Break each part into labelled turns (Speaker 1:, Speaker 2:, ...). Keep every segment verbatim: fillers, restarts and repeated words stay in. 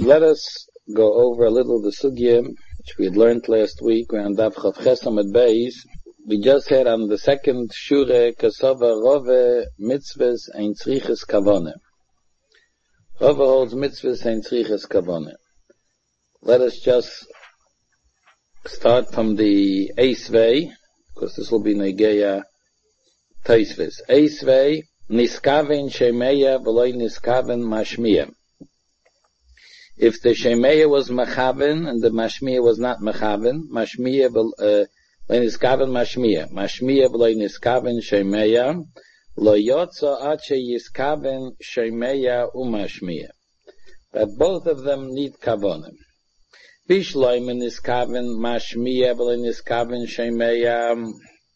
Speaker 1: Let us go over a little the sugya which we had learned last week. We're on Daf Chav Ches Amud Beis. We just had on the second Shure Kasava Rove Mitzvahs Ein Tzriches Kavone. Rove holds Mitzvahs Ein Tzriches Kavone. Let us just start from the Eisvei, because this will be Negeya Taisvis. Eisvei Niskaven Shemeya V'loi Niskaven Mashmiya. If the Shemeya was Mechaven and the Mashmiya was not Mechaven, Mashmiya V'loi Niskaven Mashmiya. Mashmiya V'loi Niskaven Shemeya Lo Yotzo Ache Yiskaven Shemeya Umashmiya. That both of them need Kavonim. Bishloim Niskaven Mashmiya V'loi Niskaven Shemeya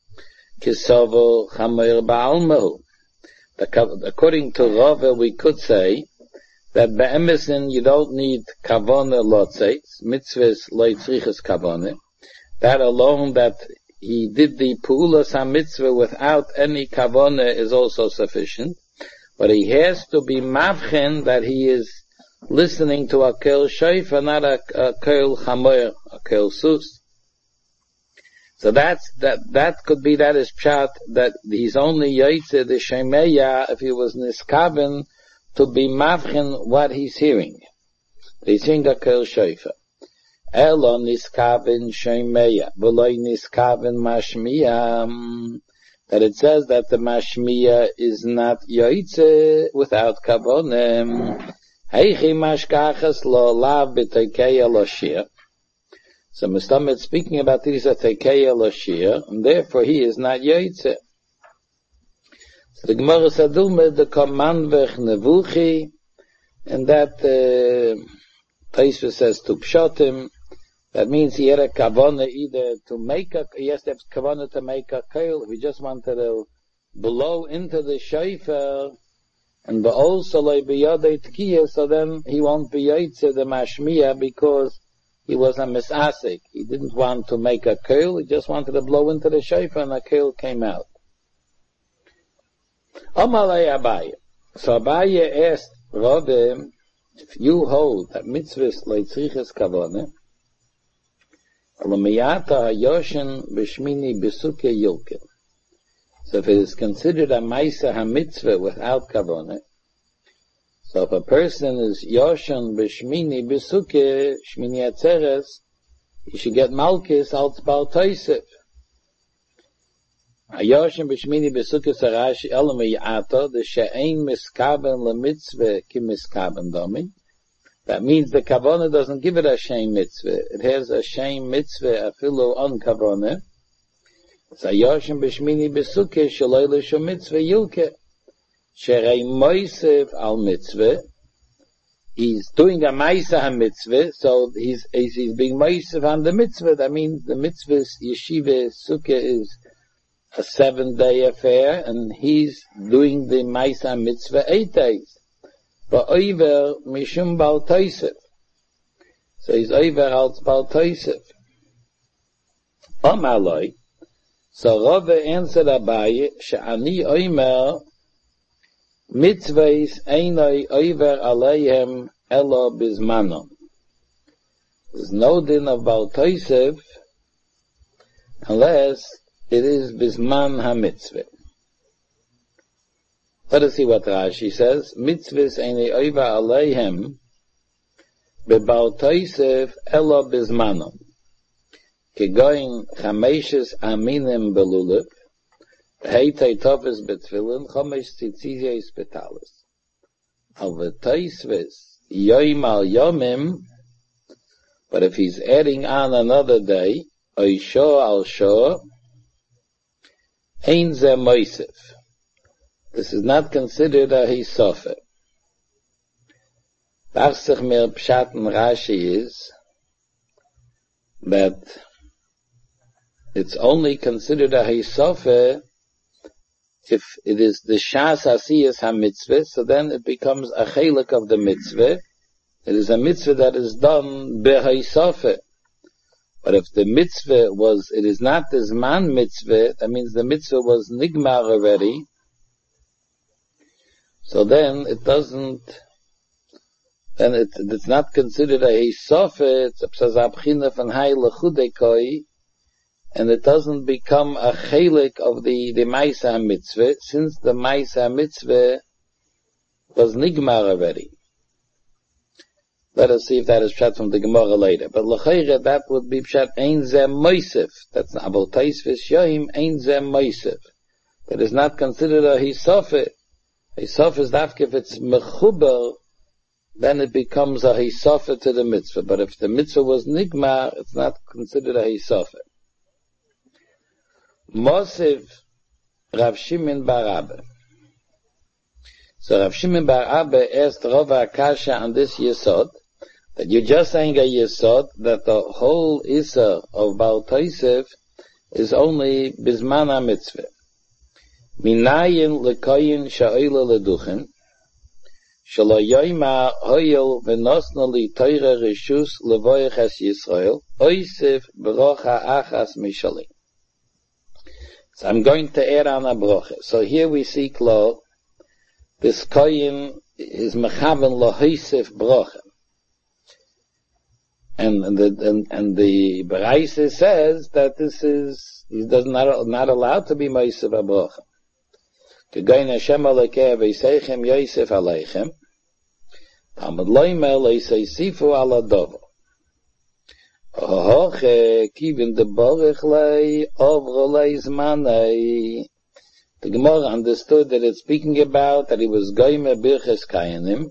Speaker 1: Kisovo Chamer Ba'almahu. According to Rava, we could say that be'emesin you don't need kavone lotzeitz, mitzvahs loitzriches kavone. That alone, that he did the pu'ulas ha-mitzvah without any kavone is also sufficient. But he has to be mavchen that he is listening to a kel shayfa, not a, a kel chamer, a kel sus. So that's, that, that could be that is pshat, that he's only yaitze the shemeya if he was niskaven to be mavchen what he's hearing. He's hearing the kel shayfa. Elo niskaven shemeya, v'loi niskaven mashmiya, that it says that the mashmiya is not yaitze without kavonem. Heichi mashkachas lo lav b'tekeya lo shir. So Mustam is speaking about these are tekeya loshir, and therefore he is not yaitze. So the Gemara Saduma, the command vech nevuchi, and that uh, Taisva says to pshotim, that means he had a kavana either to make a, he has to have kavana to make a kail, if he just wanted to blow into the shayfer, and but also like biyadei tkiya, so then he won't be yaitze the mashmiya because he was a misasik. He didn't want to make a kail, he just wanted to blow into the shayfa and a kail came out. Amalei Abaye. So Abaye asked Rove, if you hold that mitzvahs leitzriches kavone, alamiyata hayoshen b'shmini b'suke yilke. So if it is considered a maisa ha-mitzvah without kavone, so if a person is Yoshan b'shmini b'suke, shmini atzeres, he should get malkis al tzbal toisef. Yoshan b'shmini b'suke sarashi elam yato, the she'ein miskaben lemitzvah ki miskaben domi. That means the kavona doesn't give it a shein mitzvah. It has a shein mitzvah afilu on kavona. So Yoshan b'shmini b'suke shaloi l'sho mitzvah yilke. Sherei moisev al mitzvah. He's doing a maisa ha mitzvah, so he's, he's, he's being moisev on the mitzvah. That means the mitzvah's yeshiva sukkah is a seven day affair, and he's doing the maisa ha mitzvah eight days. But over mishum bal toisef. So he's over al bal toisef. Omaloi. So Rove answered Abaye, she'ani oimer, mitzvahs einoi over aleihem elo bizmanom. There's no din of Baal Tosef unless it is bizman ha-mitzvah. Let us see what Rashi says. Mitzvahs einoi over aleihem beBaal Tosef elo bizmanom. Kegoin chameshes aminim belulav, Heitei tofes betfilin, chomesh tzitzizes betalis. Al v'toisves yoim al yomim, but if he's adding on another day, oisho al sho, ein ze moisef. This is not considered a hisofe. Tachsich mir pshat and Rashi is that it's only considered a hisofe if it is the shas asiyas ha-mitzvah, so then it becomes a chelik of the mitzvah. It is a mitzvah that is done behaisafeh. But if the mitzvah was, it is not the zman mitzvah, that means the mitzvah was nigmar already, so then it doesn't then it, it's not considered a hisofe, it's a psazabchina von heile chudekoi, and it doesn't become a chelik of the, the Maisa mitzvah, since the Maisa mitzvah was nigmar already. Let us see if that is pshat from the Gemara later. But l'chayre, that would be pshat ein zeh moisef. That's not about taisvis yoim, ein zeh moisef. That is not considered a hisofe. Hisofe is dafke if it's mechuber, then it becomes a hisofe to the mitzvah. But if the mitzvah was nigmar, it's not considered a hisofe. Mosiv Rav Shimon bar Abba. So Rav Shimon bar Abba asked Rav Akasha on this yesod, that you're just saying a yesod, that the whole Isser of Baal Tosef is only Bizman HaMitzvah. Minayin lekoyin sha'oila leduchen, shelo yoima hoyel v'nosna li toira rishus levoyach es Yisrael, oisef brocha achas mishalim. So I'm going to add on a brocha. So here we see klo, this koyin is mechaven lohisef brocha. And, and the, and, and the Baraisa says that this is, he does not, not allowed to be Moisef HaBrocha. Kegoyin Hashem Alekeh v'yiseichem Yosef Aleichem, Talmud Loimer le'yiseisifu ala dovo. Ohoche kivin de borech lei ovro lei zmanei. The Gemara understood that it's speaking about that he was goyme birches kayanim.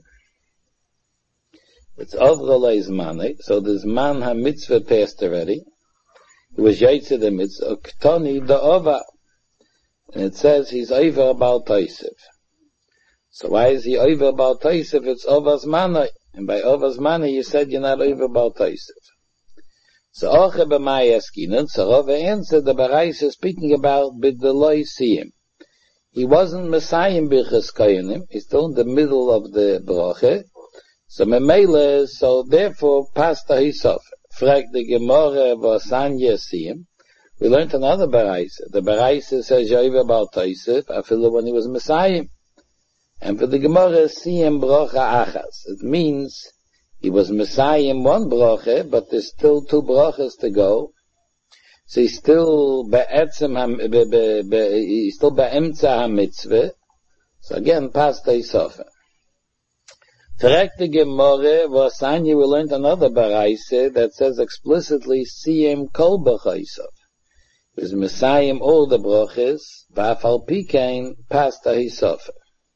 Speaker 1: It's ovro lei zmanei, so the zman ha-mitzvah passed already. He was yaitze the mitzvah, ktoni de ova. And it says he's over about Tosef. So why is he over about Tosef? It's over zmanei. And by over zmanei you said you're not over about Tosef. So Oche b'mai eskinan, so Rav answered the Baraisa is speaking about b'deloi siyim. He wasn't Messiahim birchas kayanim, he's still in the middle of the bracha. So memele, so therefore pasta hisof. Frag the Gemara v'asanya siyim. We learned another Baraisa. The Baraisa says Yoiv about Tosef, afilo when he was Messiahim. And for the Gemara siyim bracha achas. It means he was Messiah in one bracha, but there's still two brachas to go. So he's still be'etzem, be, be, be, he's still be'emtza ha-mitzvah. So again, pasta isofa. Correct the Gemara, Vasanya, we learned another Baraisa that says explicitly, Siyem kol bracha isof. It was Messiah all the brachas, ba'afal pikein, pasta isofa.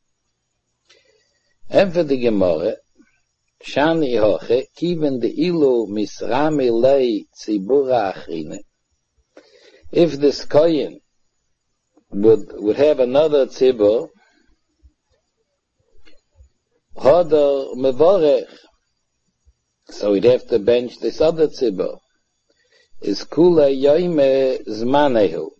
Speaker 1: And for the Gemara, Shani hoche, kiven de ilu misrami lei tzibura achrine. If this kohen would, would have another tzibur, hodor mevorech, so he'd have to bench this other tzibur, is kula yoime zmanehu.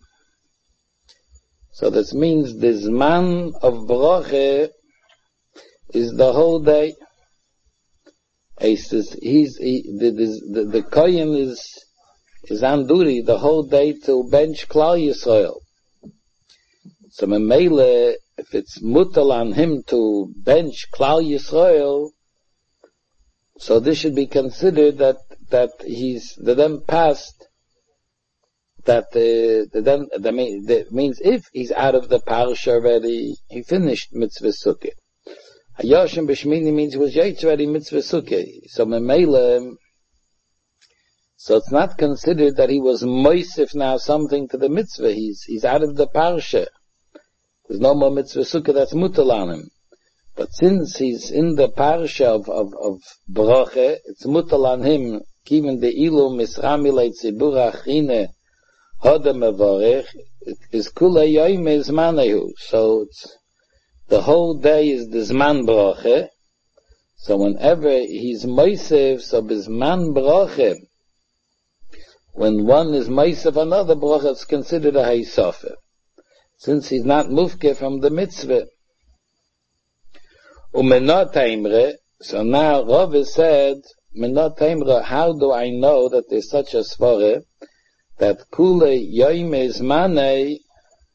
Speaker 1: So this means the zman of bracha is the whole day. He says he's he, the the the kohen is is on duty the whole day to bench Klal Yisrael. So memele, if it's mutal on him to bench Klal Yisrael, so this should be considered that that he's the then past that uh, the then that, mean, that means if he's out of the parsha already, he finished mitzvah sukkah. Hayashim b'shmini means he was yaitz already mitzvah sukkah. So memele, so it's not considered that he was moisif now something to the mitzvah. He's he's out of the parsha. There's no more mitzvah sukkah that's mutal on him. But since he's in the parsha of of, of bracha, it's mutal on him. Given the ilu misrami leitzibur achine hoda mevorech is kula yoyme zmanehu. So it's the whole day is the Zman Bracha. So whenever he's Moisev, so Bizman Bracha, when one is Moisev another Bracha, it's considered a Haisofer. Since he's not Mufke from the Mitzvah. Umenot Taimre, so now Rav said, Menot Taimre, how do I know that there's such a Svore, that Kule Yoime Zmanei,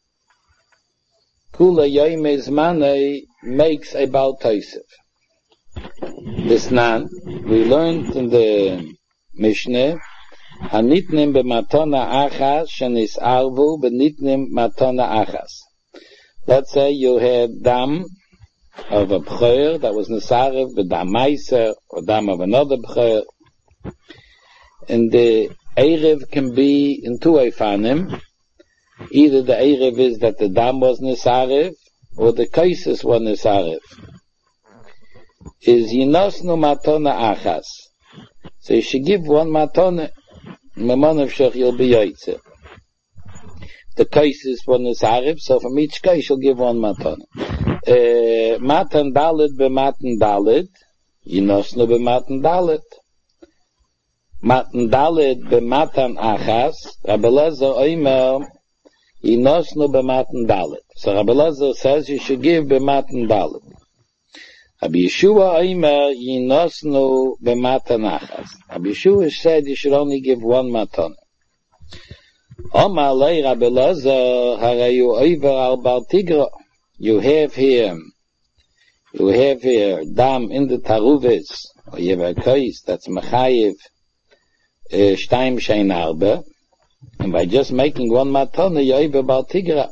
Speaker 1: Kula Yoime Zmanei makes a Baal Tosef. This nan, we learned in the Mishnah, Hanitnim b'matona achas shenis arvu b'nitnim matona achas. Let's say you had dam of a b'choyer that was nesarev b'dam meiser, or dam of another b'choyer. And the erev can be in two efanim. Either the erev is that the dam was nesarev, or the kaisis was nesarev. Is yinosnu matona achas. So you should give one matona. Mamonav shech you'll be yaitze. The kaisis was nesarev, so from each kais you'll give one matona. Uh, matan dalit b'matan dalit, yinosnu b'matan dalit. Matan dalit b'matan achas, Rabbi Elazar oimer, yinosnu b'matan dalit. So Rabbi Elazar says you should give b'matan dalit. Rabbi Yeshua oimer, yinosnu b'matan achas. Rabbi Yeshua said you should only give one matana. Omar lei Rabbi Elazar, harayu oiver al bar tigra. You have here, you have here, dam in the taruvis, or you have a kais that's mechayiv, shtaim shein arba, and by just making one matana, you oiver bar tigra.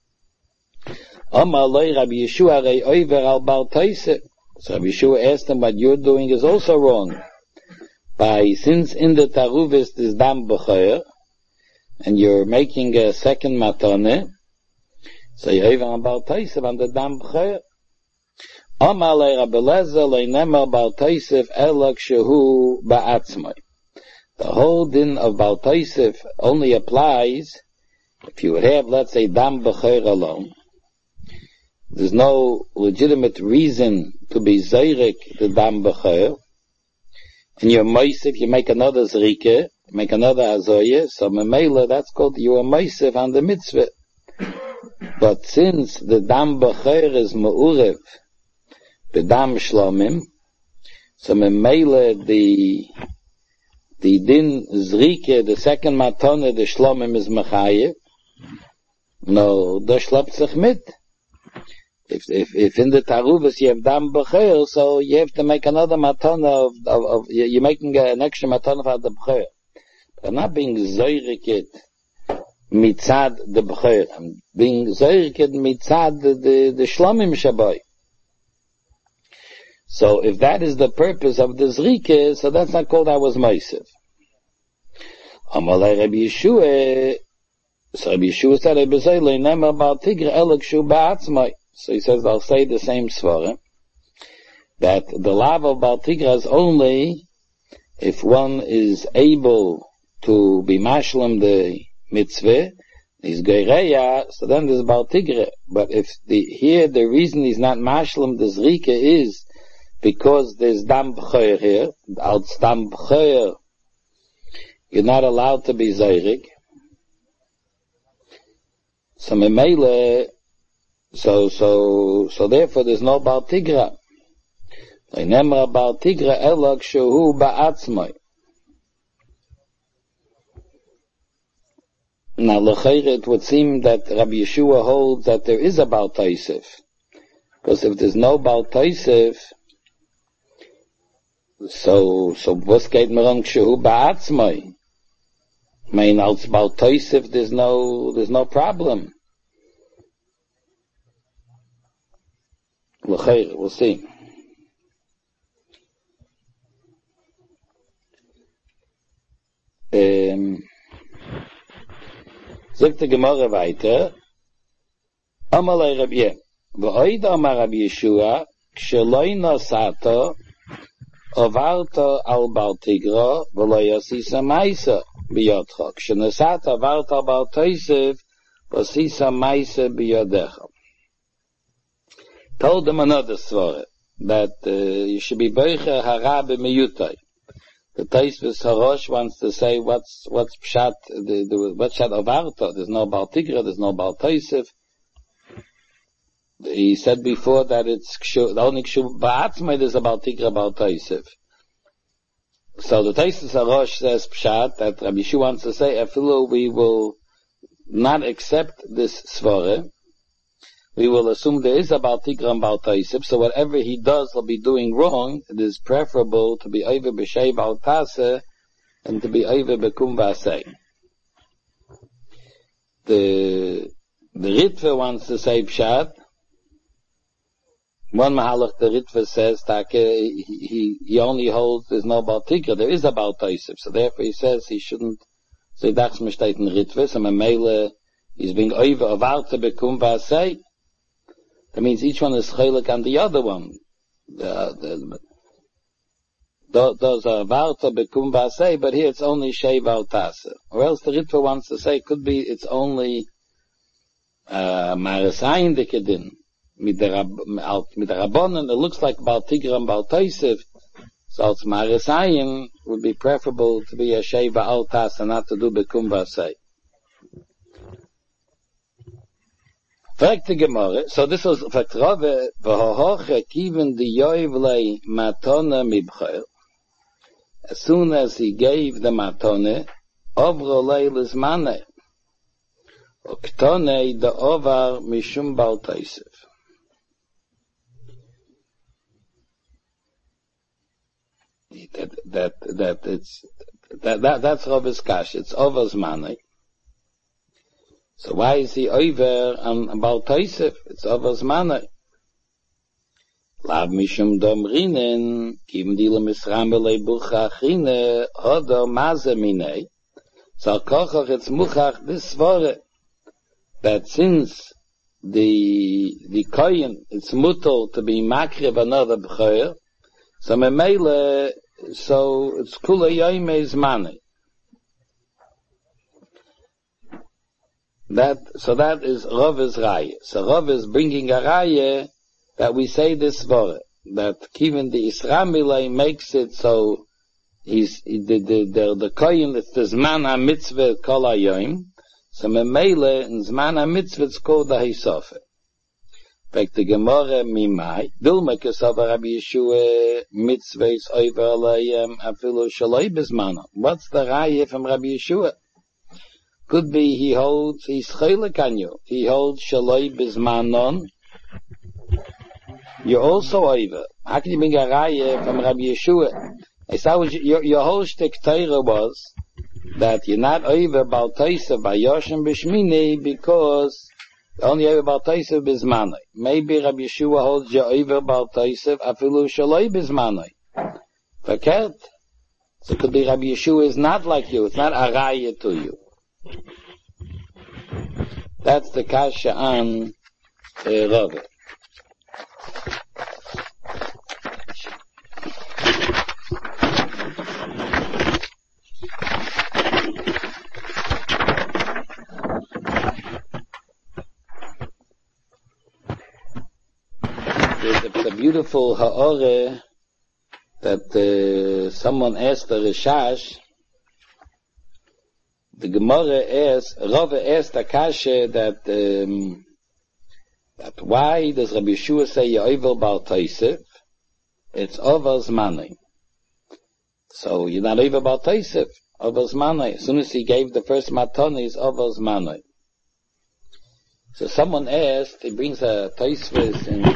Speaker 1: Omar lei Rabbi Yeshua rei oiver al bar taise. So Rabbi Yeshua asked him, what you're doing is also wrong. By, since in the taruvis is dam b'choyer, and you're making a second matana, so you have a Baal Taisef on the Dam B'choyer. Omar le Rabbi Elazar le nemar Baal Taisef elak shehu ba'atzmai. The whole din of Baal Taisef only applies if you would have, let's say, Dam B'choyer alone. There's no legitimate reason to be Zayrik the Dam B'choyer. And you're Moisef, you make another Zrike, make another Azoye, so Memela, that's called you are Moisef on the mitzvah. But since the dam b'choyer is ma'urev, the dam shlomim, so memele the the din zrike, the second matone, the shlomim is mechayev. No, the shlopt sich mit. If if if in the taruvas you have dam b'choyer, so you have to make another matone of, of, of you're making an extra matone for the b'choyer. But not being zoyrikit mitzad the b'choyer, being zoyrikid mitzad the, the, the shlomim shaboy. So if that is the purpose of the zrike, so that's not called I was Moisef. Amalei Rabbi Yeshua, so Rabbi Yeshua said, Rabbi Zayla, nemar bar tigra elak shu ba'atzmai. So he says, I'll say the same svara, that the lav of bar tigra is only if one is able to be mashlam the mitzvah, is geireya, so then there's Baal Tigre. But if the, here the reason he's not mashlam the zrika is because there's dam b'choyer here, als dam b'choyer, you're not allowed to be zayrik. So memele, so, so, so therefore there's no Baal Tigra. Nemra Baal Tigra elak shehu ba'atzmai. Now, l'chayre, it would seem that Rabbi Yeshua holds that there is a Baal Taisef. Because if there's no Baal Taisef, so, so, was geht mir an kshehu ba'atzmai? I mean, als Baal Taisef, there's no, there's no problem. L'chayre, we'll see. Um, Sagt die Gemara weiter, Amalei Rabbi, V'oid Amar Rabbi Yeshua, Ksheloi Nosato, Ovarto al Baal Tigra, V'lo Yosisa Maisa, B'yotcho. Kshenosata Ovarto al Baal Taisef, V'osisa Maisa B'yodecho. Told them another story, that uh, you should be Beicher Harabe Meyutai. The Taisvis Harosh wants to say what's what's pshat the, the what's pshat avarta. There's no Baal Tigra, there's no Baal Taisef. He said before that it's the only kshu ba'atzmai there's a Baal Tigra, Baal Taisef. So the Taisvis Harosh says pshat that Rabbi Yeshua wants to say afilu we will not accept this svara. we will assume there is a Baal Tikra and Baal Taisib, so whatever he does will be doing wrong. It is preferable to be over b'shei Baal Taseh and to be over b'kum v'asei. The, the Ritva wants to say Pshat. One Mahalach, the Ritva says that he, he, he only holds there's no Baal Tikra, there is a Baal Taisib, so therefore he says he shouldn't say Dachs Mishteit in Ritva, so Mamela is being over of Arta b'kum v'asei. That means each one is chaylik on the other one. The, the, those are Varta b'kum v'asei, but here it's only Shei Baal Taseh. Or else the Ritva wants to say, could be it's only uh, Marasayin de Kedin. Mit der Rabbanon, it looks like Baal Tikra and Baal Taisib. So it's Marasayin would be preferable to be a Shei Baal Taseh, not to do b'kum v'asei. So this was Vatrove v'hohoche kiven di yoivlei matone mibcher. As soon as he gave the matone, ovro leilis mane. Oktone the ovar mishum Baal Taisib. That that that it's that that that's Rav's kash. It's over's mane. So why is he over on Baal Taisib? It's over's manner. Lav mishum domrinen, kim dila misram belei bucha achine, hodo maze minei. So kochach it's muchach this svore, that since the, the koyin, it's mutal to be makriv another b'choyer, so memele, so it's kula yoimei's manei. That, so that is Rav's Raya. So Rav is bringing a Raya that we say this for that even the Israelite makes it so he's, the, the, the, the Koyin, it's the Zman HaMitzvah Kol HaYoim. So Memele, in Zman HaMitzvah it's called the Hisofe. Like the Gemara Mimai, Dilma Kesava Rabbi Yeshua Mitzvah is over Alayim Afilu Shaloi Bezmana. What's the Raya from Rabbi Yeshua? Could be he holds, he's chaylik on you. He holds shaloi bizmanon. You're also over. How can you bring a raya from Rabbi Yeshua? I saw your, your whole shtick Torah was that you're not over Baal Taisib by Yoshem B'Shmini because you're only over Baal Taisib bizmanoi. Maybe Rabbi Yeshua holds you over Baal Taisib afilu shaloi bizmanoi. Verkehrt. So it could be Rabbi Yeshua is not like you. It's not a raya to you. That's the kasha on uh, Rav. There's a, a beautiful ha'ore that uh, someone asked the Rishash. The Gemara asks, Rava asked Akasha that, um, that why does Rabbi Yeshua say Yovel Baal Taisib? It's Over's money. So you're not over Baal Taisib, Over's money. As soon as he gave the first matoni, it's Over's money. So someone asked, he brings a Taisvis in,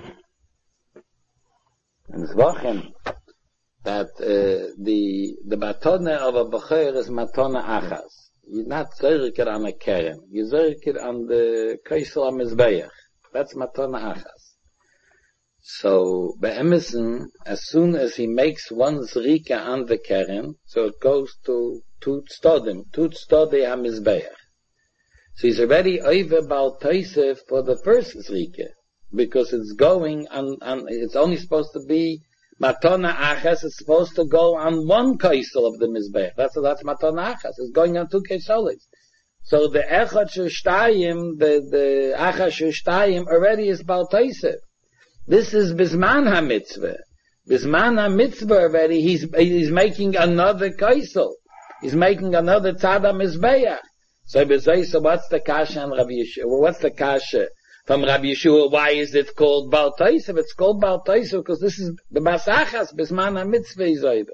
Speaker 1: in Zvachim, that uh, the the matone of a b'cher is matone achas. You're not zerker on a keren. You're zerker on the kaisel amizbeach. That's matone achas. So be'emison, as soon as he makes one zrika on the keren, so it goes to tut stodim, tut stodi amizbeach. So he's already over Baal Taisib for the first zrika, because it's going on, on. It's only supposed to be Matona Achas is supposed to go on one kaisel of the Mizbech. That's, that's Matona Achas. It's going on two kaiselis. So the Echad Shushtayim, the, the Achas Shushtayim already is Baal Taisib. This is Bizman HaMitzvah. Bizman HaMitzvah already, he's, he's making another kaisel. He's making another Tzad HaMizbeach. So, so what's the kasha on Rabbi Yeshua? What's the kasha from Rabbi Yeshua? Why is it called Baal Taisib? It's called Baal Taisib because this is the Basachas, Bisman HaMitzvah is over.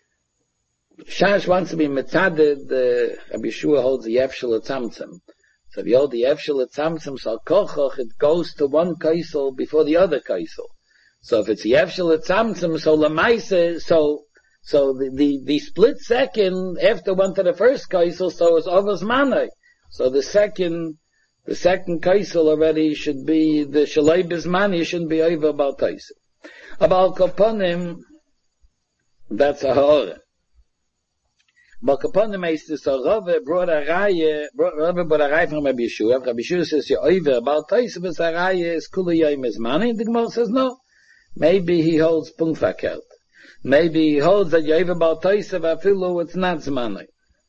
Speaker 1: Shash wants to be mitzaded, uh, Rabbi Yeshua holds the Yefshel Tzamtzem. So So the old the Efshel Tzamtzum Sal Kochoch, it goes to one kaisel before the other kaisel. So if it's the Efshel Tzamtzum, so Lamaise, so so the, the the split second after one to the first kaisel, so it's Ovas Manai. So the second the second kaisel already should be the Shalei Bismani, shouldn't be over about Taisel. About Kaponim, that's a horror. But Kaponim is this, so Rave brought a Raya, Rave brought a Raya from Rabbi Yeshua. Rabbi Yeshua says, you're over about Taisel, but a Raya is Kulu Yom Bismani. The Gemara says, no. Maybe he holds Punfakelt. Maybe he holds that you're over about Taisel, but Afilu, it's not Zmani.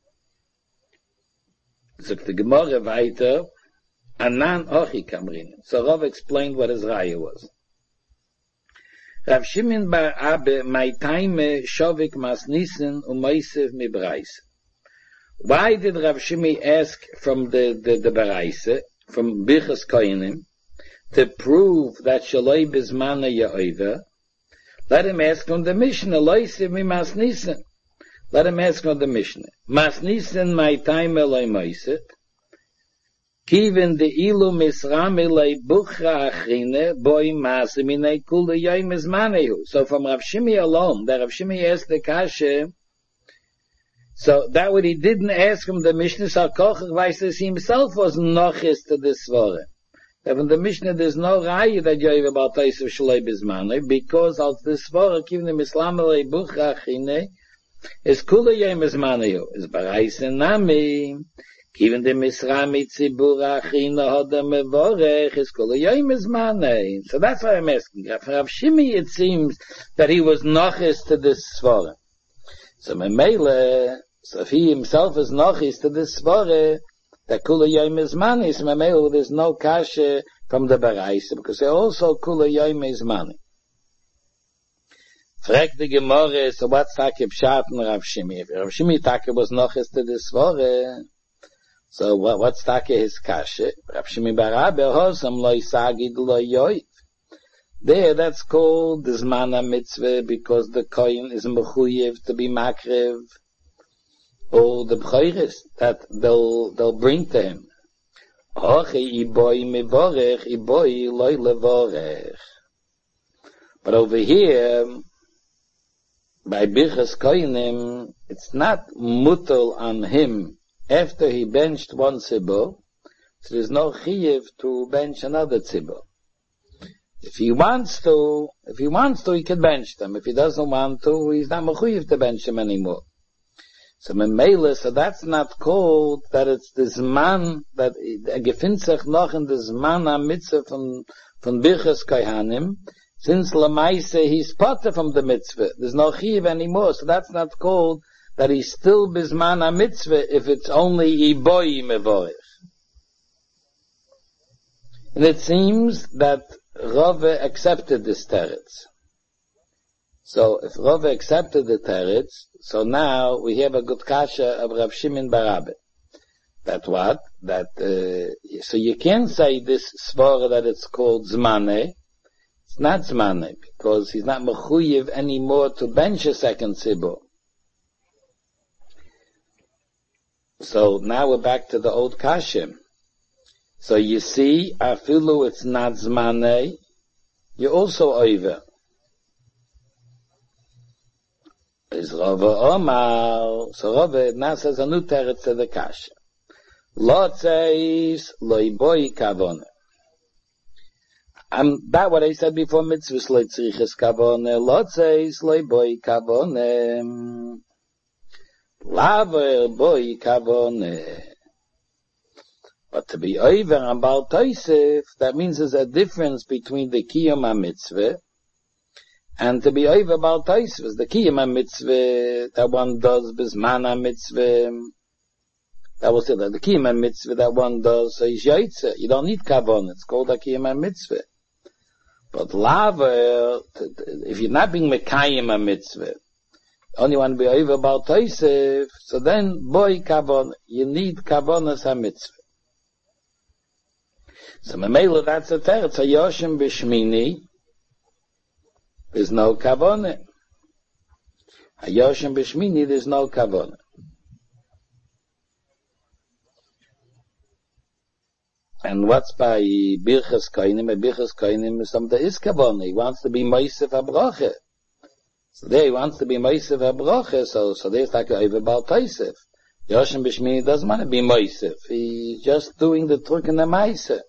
Speaker 1: So the Gemara weiter, Anan Ochi Kamrin. So Rav explained what his Raya was. Rav Shimon bar Abba, my time shovik mas nissen u'moisev mi baraise. Why did Rav Shimon ask from the, the, the baraise, from Birchas Kohanim, to prove that Shaloi Bizmana Ya'over? Let him ask from the Mishnah, loisev mi mas nissen. Let him ask from the Mishnah. Mas nissen my time eloi moisev. Kiven de ilu misrame le buchra achine boy mas minei kul yom zmanehu. So from Rav Shimi alone, that Rav Shimi asked the kasha. So that what he didn't ask from the Mishnah Sarkoch, Weiss he himself was nochis to this svara. That from the Mishnah there's no raya that you have about Taisv Shalei Bizmane, because of this svara, kiven de misrame le buchra achine is kul yom zmanehu. Is barais nami. Even the Misrami Tzibur Achina Hoda Mevorech is Kol Yom Zmanei. So that's why I'm asking. For Rav Shimi, it seems that he was nochis to this svara. So Memele, so if he himself is nochis to this svara, that Kol Yom Zmanei, so Memele, there's no kasha from the Baraisa, because they also Kol Yom Zmanei. Frag the Gemara, so what's Takib Shat and Rav Shimi? If Rav Shimi Takib was nochis to this svara, so what, what's Taka his kasha? Rav Shimi bar Abba hosam lo yisagid lo yoiv. There, that's called the Zmana Mitzvah, because the Kohen is mechuyev to be makrev, or the b'chayres that they'll they'll bring to him. Hochi iboy mivorech iboy loy levorech. But over here, by Birchas Kohanim, it's not mutal on him. After he benched one tzibur, so there's no chiyuv to bench another tzibur. If he wants to, if he wants to, he can bench them. If he doesn't want to, he's not mechuyev to bench them anymore. So memela, so that's not called that it's the zman that er gefindt sich noch in the zman a mitzvah from from Birchas Kohanim. Since lamaise he's potter from the mitzvah, there's no chiyuv anymore. So that's not called that he's still bisman a mitzvah if it's only iboy mevorech. And it seems that Rave accepted this teretz. So if Rave accepted the teretz, so now we have a good kasha of Rav Shimon bar Abba. That what? That uh, so you can't say this svara that it's called zmane. It's not zmane because he's not mechuyev anymore to bench a second tzibur. So now we're back to the old kasha. So you see, afilu it's not zmanei, you're also over. Is Rava Omar, so Rava now says a new teretz to the kasha. Lo tzeis lo boy kavone. Um, that what I said before, mitzvahs lo tzriches kavone, lo tzeis lo boy kavone. Laver boy kavone. But to be over on Baal Tosef, that means there's a difference between the Kiyum HaMitzvah and to be over Baal Tosef. The Kiyum HaMitzvah that one does, Bizman HaMitzvah, that was it, the Kiyum HaMitzvah that one does, so is Yaitze. You don't need Kavon, it's called a Kiyum HaMitzvah. But Laver, if you're not being Mekayim HaMitzvah, only want to be over Baal Tosef, so then, boy Kavon, you need Kavonas HaMitzvah. So Mamela, that's a teretz. Hayoshim b'shmini, there's no kavone. Hayoshim b'shmini, there's no kavone. And what's by Birchas Koinim? By Birchas Koinim is some the Iskavon. He wants to be Meisef HaBroche. So there he wants to be Meisef HaBroche, so, so there's like over Baal Taisef. Yoshim Bishmini doesn't want to be Meisef. He's just doing the Truk in the Meisef.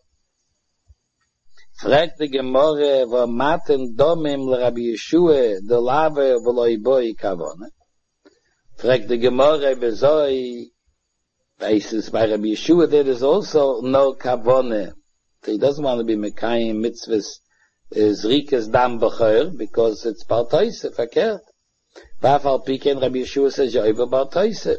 Speaker 1: Fragt die Gemorre, wo maten domim le Rabbi Yeshua, de lave v'loi boi kavone. Fragt die Gemorre, bezoi, basis by Rabbi Yeshua, there is also no kavone. He doesn't want to be mekayim mitzvahs, zrikes dam b'chor, because it's Baal Taisef, verkehrt. V'afal piken Rabbi Yeshua says, yoiva Baal Taisef.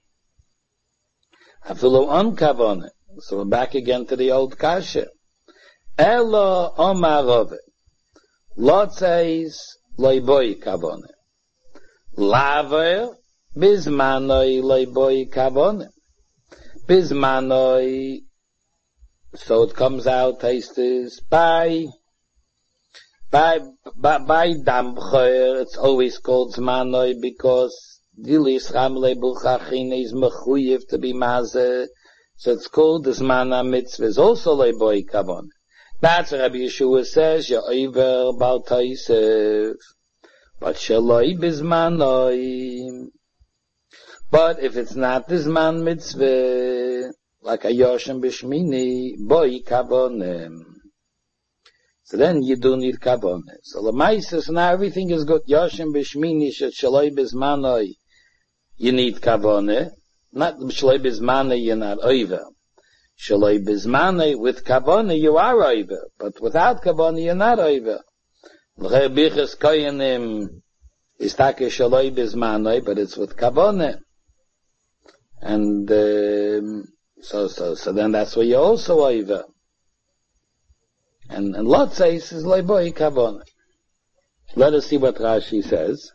Speaker 1: Afilu on kavone. So we're back again to the old kasha. Elo Omar Rove. Lot says, Loiboi Kavone. Laver, Bismanoi Loiboi Kavone. Bismanoi, so it comes out, taste is, by, by, by, by Damchoyer, it's always called Zmanoi, because Dilis Ramle Buchachine is Mechuyev to be Maze, so it's called the Zmana Mitzvah, is also Loiboi Kavone. That's what Rabbi Yeshua says, Yoiver Baal Taisef, but Shaloi Bismanoi. But if it's not this man mitzvah, like a Yoshim Bishmini, Boi Kavonem. So then you do need Kavonem. So the Maises, now everything is good. Yoshim Bishmini, Shaloi Bismanoi, you need Kavonem. Not Shaloi Bismanoi, you're not Oiver. Shaloi Bismanoi, with Kavone you are over, but without Kavone you're not over. L'chebiches koyanim is take Shaloi Bismanoi, but it's with Kavone. And, um, so, so, so then that's where you're also over. And, and Lot says is Loiboi Kavone. Let us see what Rashi says.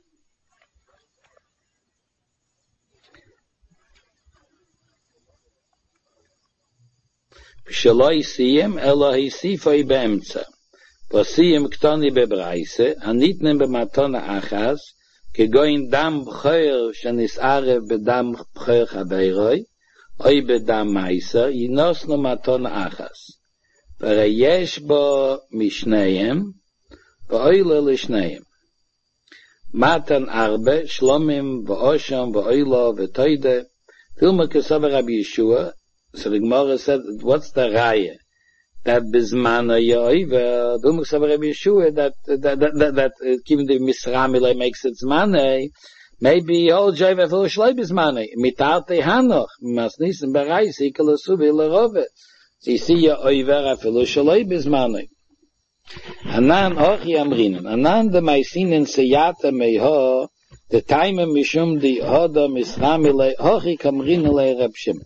Speaker 1: Shaloi siyem Elohi sifoi beemtza. Vasiyem ktoni bebreise, anitnem bematona achas, kegoin dam bchoyer shenisare bedam bchoyer chabeiroi, oi bedam maisa, yinosno matona achas. Vereyesh bo mishneim, veoile lishneim. Matan arbe, shlomim, veosham, veoilo, vetoide, filma kesaber Rabbi Yeshua. So the Gemara said, what's the raya? That bismana yoiver, the Umar Rabbi Yeshua, that, that, that, that, that, even the Misramile makes it zmane, maybe all joiver for shloi bismane, mitarte hanoch, masnisen bereis, ikala suvi lerove. So you see yoiver afilu shloi bismane. Anan ochi amrinan, anan de maisinen seyata meho, the time mishum di hoda Misramile, ochi kamrinale Reb Shimon.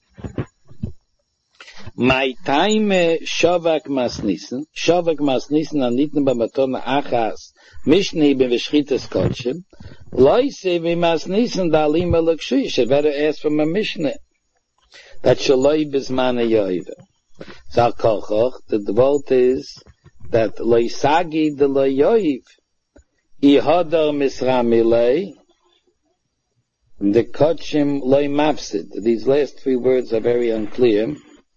Speaker 1: My time Shavak Masnissen, Shavak Masnissen anitn b'matona achas, mishni b'veshchitas kodshim, loise b'masnissen dalim b'lakshi, should better ask from a Mishnah, that shaloi b'zmana yoiva. Zal kolchoch, the devote is, that loisagi de lo yoiv, ihodar misramilei, the kodshim loi mafsid. These last three words are very unclear.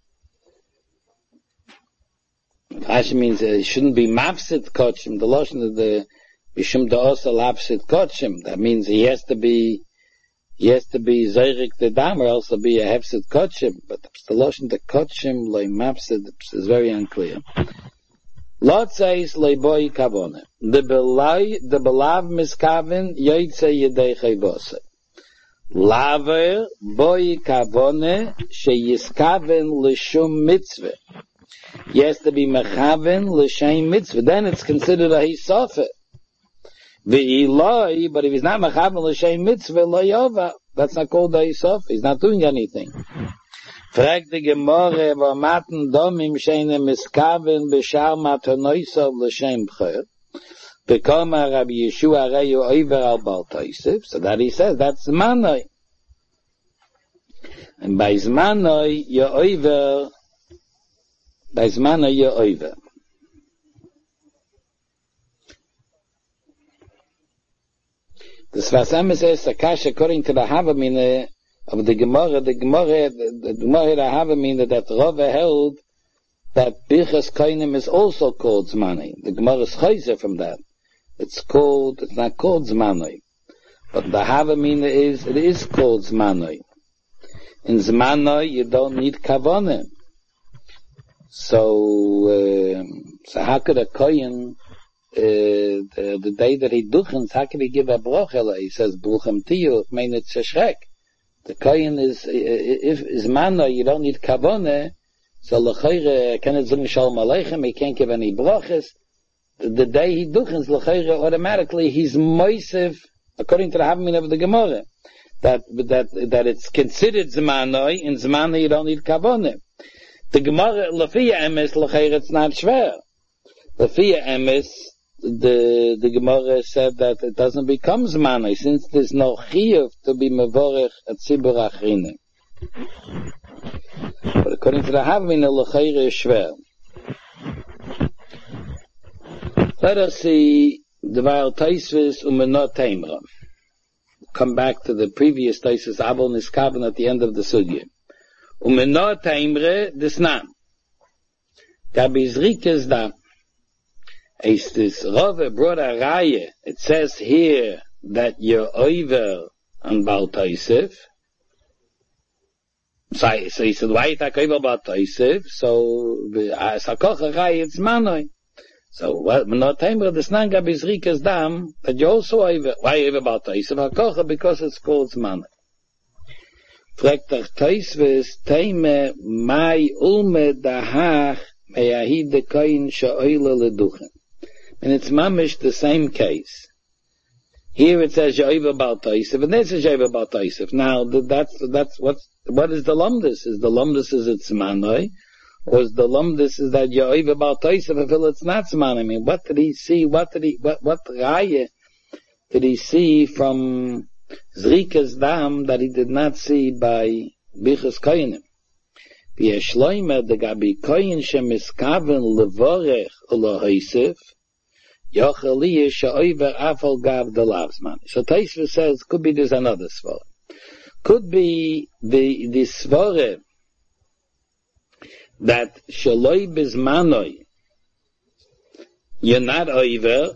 Speaker 1: Rashi means uh, it shouldn't be mafsid kochim. The lotion of the bishum da'osa lapsid kochim. That means he has to be, he has to be zeirik the dam, or else he'll be a hefsid kochim. But the lotion the kochim loy mafsid is very unclear. Lot says loy boy kavone. The belay, the belav miskaven yoytze yedei chaybose. Laver boy kavone sheyiskaven l'shum mitzvah. He has to be mechaven l'shem mitzvah. Then it's considered a hisofer. V'iloi, but if he's not mechaven l'shem mitzvah, lo yova. That's not called a hisofer. He's not doing anything. Frag the Gemorre, v'amaten domim sheine miskaven b'shar matonoisav l'shem b'cher. V'koma Rabbi Yeshua reyu oiver al Baal Taisef. So that he says, that's zmanoi. And by zmanoi, you're oiver, by zmana yoiver. The Sfas Emes says, Akash, according to the Havamina of the Gemara, the Gemara, the, the Gemara, the Havamina that Rove held that Birchas Kohanim is also called Zmanoi. The Gemara is chayzer from that. It's called, it's not called Zmanoi. But the Havamina is, it is called Zmanoi. In Zmanoi, you don't need Kavanah. So, uh, so how could a Kohen, uh, the, the day that he duchens, how could he give a brochela? He says, Bruchem Tiyu, mein it Sheshrek. The Kohen is, if Zmanoi, you don't need Kavanah, so l'chayre, can it zung shalom aleichem, he can't give any broches. The, the day he duchens, l'chayre, automatically, he's moisev, according to the Havamina of the Gemara, that, that, that it's considered Zmanoi, in Zmanoi you don't need Kavanah. The Gemara, Lafia Emes, l'chayre, it's not shver. Lafia Emes, the, the Gemara said that it doesn't become Zmanoi, since there's no chiyuv to be mevorech at Tzibur Achrinim. But according to the Havamina, l'chayre is shver. Let us see the Vaal Taisvis umenot Taimra. Come back to the previous Taisvis Abel Niskaven at the end of the Sugya. Umenot Taimra desnam. Gabi Zrikes da. Is this Rove brought a Raya. It says here that you're over on Vaal Taisif. So, so he said, why is that over Vaal Taisif? So, as a koch a Raya, it's Manoi. So, what, not Taimra, the Snanga Bizrikas Dam, that you also over, why over Vaal Taisif HaKocha? Because it's called Zmanoi. Fragt ach Taisvis, Taime, Mai Ulme Dahach, Me'ahid de Koin Sha'oila Leduchen. And it's mamish the same case. Here it says Yoiva Baal Taisif, and there it says Yoiva Baal Taisif. Now, that's, that's, what's, what is the lumdus? Is the lumdus is it's Zmanoi? Or is the lumdus is that Yoiva Baal Taisif, I feel it's not Zmanoi? I mean, what did he see, what did he, what, what Raya did he see from Zrika's Dam that he did not see by Birchas Kohanim? V'yeshloime de gabi Kohen shemiskaven levorech u'lohaisif, so Taisva says, could be there's another svara. Could be the, the svara that shaloi bizmanoi, you're not over.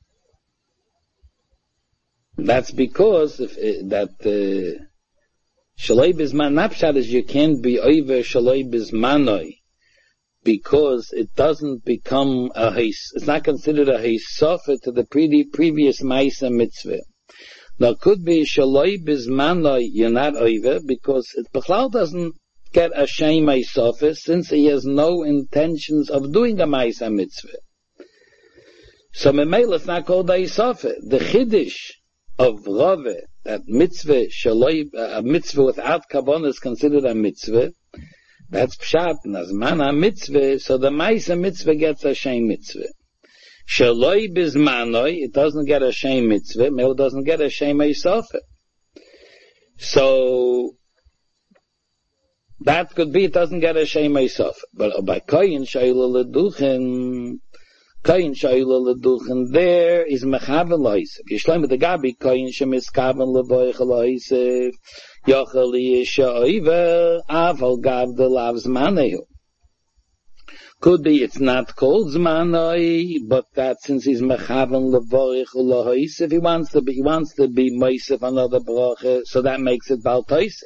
Speaker 1: That's because if, uh, that uh, shaloi bizman napshat is you can't be over shaloi bizmanoi, because it doesn't become a heis, it's not considered a heisofa to the pre- previous Maisa mitzvah. Now it could be shaloi bizmanoi, you're not over, because it Bechlal doesn't get a shame heisofa, since he has no intentions of doing a Maisa mitzvah. So Memela it's not called a heisofa. The chiddush of Rove, that mitzvah, shaloi, a mitzvah without kavanah is considered a mitzvah. That's pshat, nazman ha-mitzvah, so the Maisa mitzvah gets a shem mitzvah. Shaloi bizmanoi, it doesn't get a shem mitzvah, Mel doesn't get a shem eisofa. So, that could be, it doesn't get a shem eisofa. But by koyin shayla leduchen, koyin shayla leduchen, there is mechaven loisef. Yishloim with the gabi, koyin shemiskaven levoich loisef, Yochali Sha'oiver, Aval Gav the Lav Zmanehu. Could be it's not called Zmanoi, but that since he's Mechaven Levorich Ulohois, if he wants to be, he wants to be Moisef another Bracha, so that makes it Baal Taisif.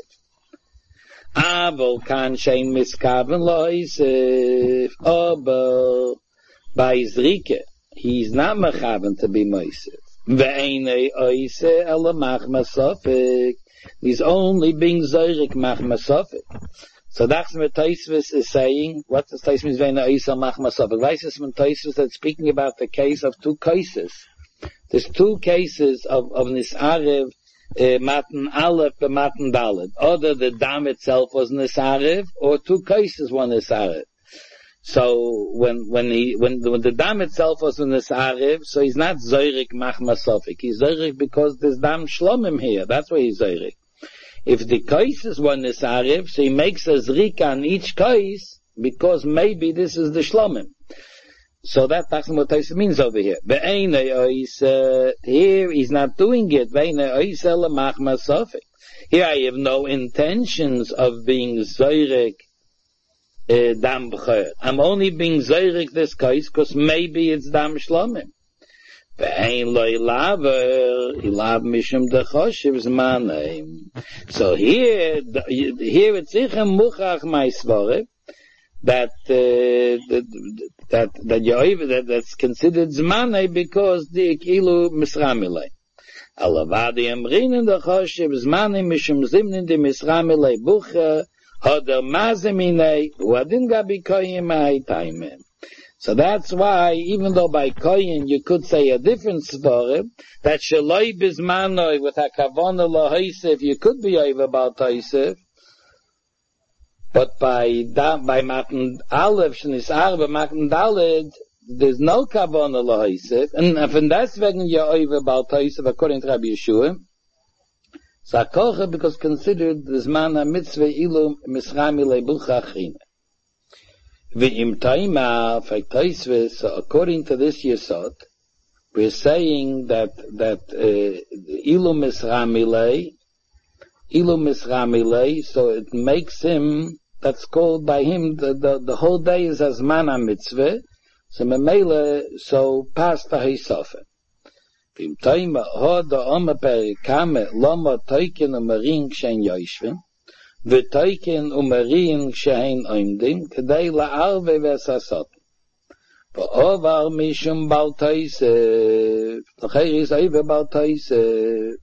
Speaker 1: Aval Kan Shein Miskaven Loisef, Ober, by Zrike, he's not Mechaven to be Moisef. Ve'enei Oise Elamach Masofik. He's only being Zorik Mach Masofik. So that's what Taisvis is saying. What does Taisvis mean? Oisa Mach Masofik. Weiss when Taisvis that's speaking about the case of two cases. There's two cases of, of Nisarev, uh, Matan Aleph and Matan Dalet. Either the dam itself was Nisarev, or two cases were Nisarev. So when when he when, when the dam itself was in the Nisarev, so he's not Zorik Mach Masofik. He's Zorik because there's dam Shlomim here. That's why he's Zorik. If the kais is one Nisarev, so he makes a Zrika on each kais because maybe this is the Shlomim. So that, that's what Taisa means over here. Uh, here he's not doing it. Here I have no intentions of being Zorik uh, dam b'chayr. I'm only being zeirik this case because maybe it's dam shlomim. Ve'ein lo ilaver, ilav mishum dechoshiv zmanei. So here, here it's ichem muchach ma'isvore, that, uh, that, that, that, that, that's considered zmanei because the ikilu misramilei. Alavadi amrin the choshev zmanim mishum zimnin de misramilei bucha hoder mazemine uadin gabi koyim ha'itaimen. So that's why, even though by koyin you could say a different svara, that shaloi bizmanoi with a kavona lahaisif, you could be over about taisif, but by da, by matan aleph shnis arba matan daled, there's no kavona lahaisif, and from that's wegen you're over about taisif according to Rabbi Yeshua. So akocha because considered the zman ha-mitzvah ilu misrami lebucha achina. V'im taima f'taisve, so according to this yesod, we're saying that that uh, ilu misramilei, ilu misramilei, so it makes him, that's called by him, the, the, the whole day is as mana mitzvah, so memele, so past the hisofen. V'im taima hoda oma perikame loma toiken umarin kshen yoishvin, v'toiken umarin kshen oimdim, k'day la'arve v'esasot. V'ovar mishum bal taisef, l'cheir is over bal taisef.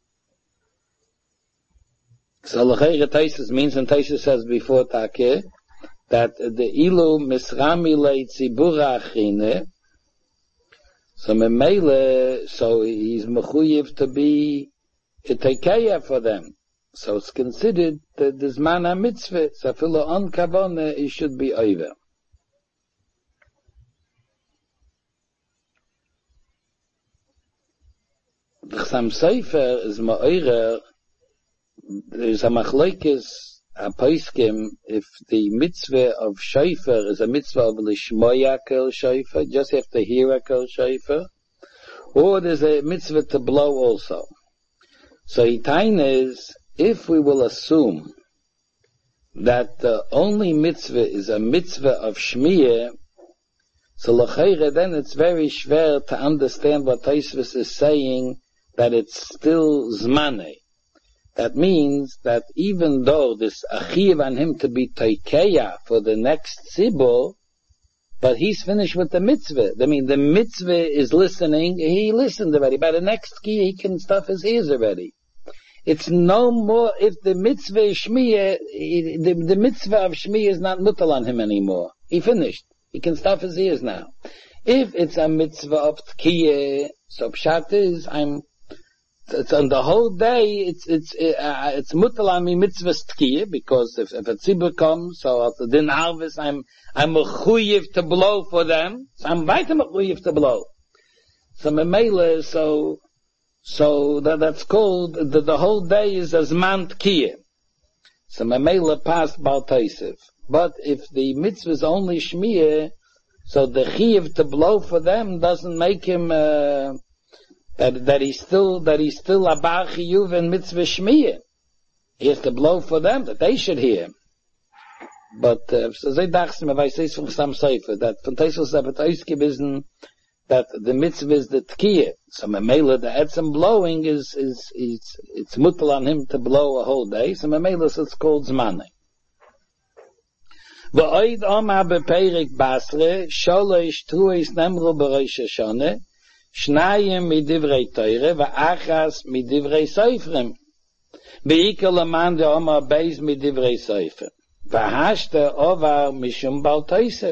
Speaker 1: So l'cheir taisef means, and taisef says before Takeh, that the ilu misramilei tzibura achine, so memele, so he's mechuyev to be a tekeya for them. So it's considered that the zman ha-mitzvah, so filo on kavona, it should be over. The Chassam Sofer is ma'orer, there's a machlokes, a poskim, if the mitzvah of shofar is a mitzvah of lishmoya kol shofar, just have to hear a kol shofar, or there's a mitzvah to blow also. So itain is, if we will assume that the only mitzvah is a mitzvah of shmiyah, so l'chayre, then it's very schwer to understand what Tosfos is saying, that it's still zmanei. That means that even though this achiv on him to be teikeya for the next tzibur, but he's finished with the mitzvah. I mean, the mitzvah is listening, he listened already. By the next key, he can stuff his ears already. It's no more, if the mitzvah is shmiyah, the, the mitzvah of shmiyah is not mutal on him anymore. He finished. He can stuff his ears now. If it's a mitzvah of tkiyah, so pshat is, I'm, it's on the whole day, it's, it's, uh, it's mutal on me mitzvah's tkiyah, because if, if a tzibur comes, so at the din harvest, I'm, I'm mechuyev to blow for them, so I'm weiter mechuyev to blow. So memele, so, So that, that's called, the, the whole day is as man tkiyah. So memele passed Bal Taisef. But if the mitzvah is only shmiyah, so the chiyuv to blow for them doesn't make him, uh, that, that he's still, that he's still a bar chiyuv in mitzvah shmiyah. He has to blow for them, that they should hear. But, uh, so they dachten, if I say from some sefer, that von Tosfos aber ausgewiesen, that the mitzvah is the tkiyah. So memela, the etzem blowing is, is, is, it's mutal on him to blow a whole day. So memela, so it's called zmanei. V'oid oma beperik basre, sholosh truis nemru b'rosh Hashanah, shnayim midivrei teire, v'achas midivrei seifrim. Be'ikel aman de oma beis midivrei seifrim. V'hashte ovar mishum Bal Taisef.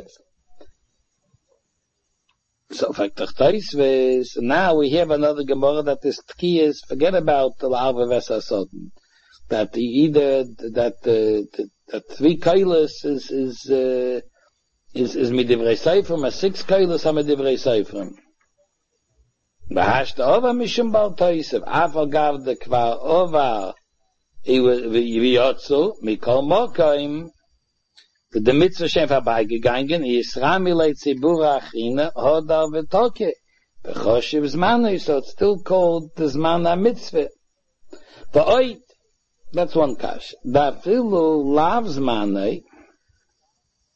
Speaker 1: So, now we have another Gemara that is tkiyas, forget about the La'ava Vesasoten. That the, either, that, uh, that three kailas is, is, uh, is, is midivrei seifrim, a six kailas are midivrei seifrim. V'hashta ova mishum Bal Taisef, afal gav de kvar ova, v'yotzu, mikol mokaim, the mitzvah shem vorbeigegangen, Yisramilei tzibura achina, hodar v'toke, v'choshev zmanei, so it's still called the zman ha-mitzvah. V'oit, that's one kash. Dafilu lav zmanei,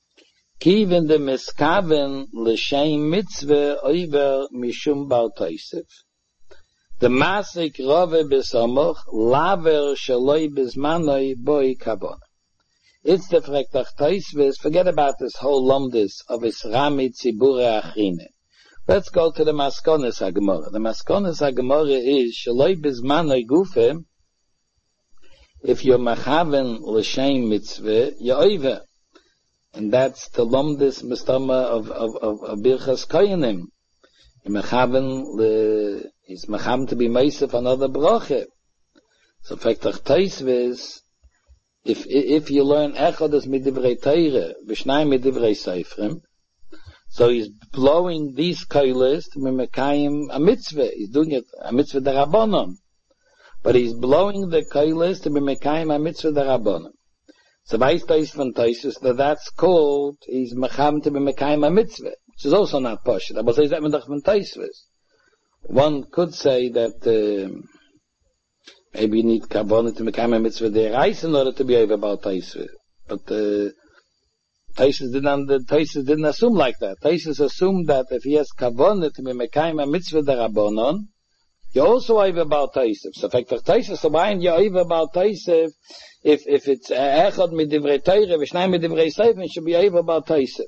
Speaker 1: Kiven de miskaven l'shem mitzvah over mishum Baal Tosef. The masik rove besamoch laver shaloi bezmanoi boi kabon. It's the frektach Tosefus. Forget about this whole lumdis of Isrami tzibure achrine. Let's go to the maskones hagemara. The maskones hagemara is shaloi bezmanoi gufe. If you're machaven l'shem mitzvah, you're over. And that's the lumdis mistama of, of, of, of Birchas Koyanim. Mechaven le, is mecham to be meisef another bracha. So, fektach Tosefus, if, if you learn echad as midivrei Teire, v'shnai midivrei seifrim, so he's blowing these koiles to mekayim a mitzvah. He's doing it, a mitzvah derabanan. But he's blowing the koiles to mekayim a mitzvah derabanan. So weiss Tois von Tosefus that that's called, he's mecham to be mekayim a mitzvah, which is also not poshut. Aber so is that medach von Tosefus. One could say that uh, maybe you need kavana to mekayim a mitzvah deraisa in order to be over about Tosefus. But uh, Tosefus didn't, Tosefus didn't assume like that. Tosefus assumed that if he has kavana to be mekayim a mitzvah derabanan, you're also over about Tosefus. So, in fact, Tosefus, so why you're over about Tosefus? If, if it's echad mit divrei Teire, v'shnai mit divrei seifrim, it should be over about Tosefus.